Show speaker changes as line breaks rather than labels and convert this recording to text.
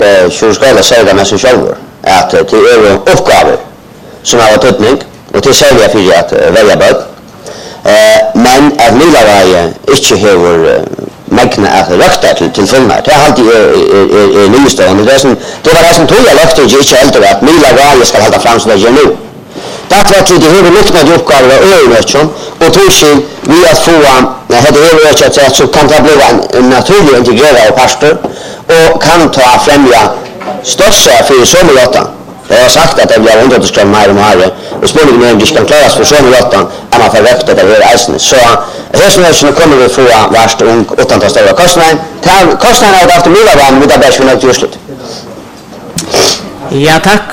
hur ska jag säga med sig själv att det är uppgifter som har tydning och till sälja för att välja bort. Men att Milavägen inte har magna att rökta till filmer. Det har alltid nystående. Det var det som tog jag löfte inte äldre att Milavägen ska hålla fram så det gör nu. Därför att det har mycket uppgifter och övervårdsson och tror vi att få övervårdsson så kan det bli en naturlig integrerad pastor och kan ta främja största för sommarlottan. Jag har sagt att det blir 100 kronor mer om året och spårningen är om de kan klaras för sommarlottan är man får räkta det här eisen. Så höstnöjsen kommer vi få värst och utan ta stora kostnader. Kostnaderna har varit Milavägen med det bäst vi nog till slut.
Ja, tack.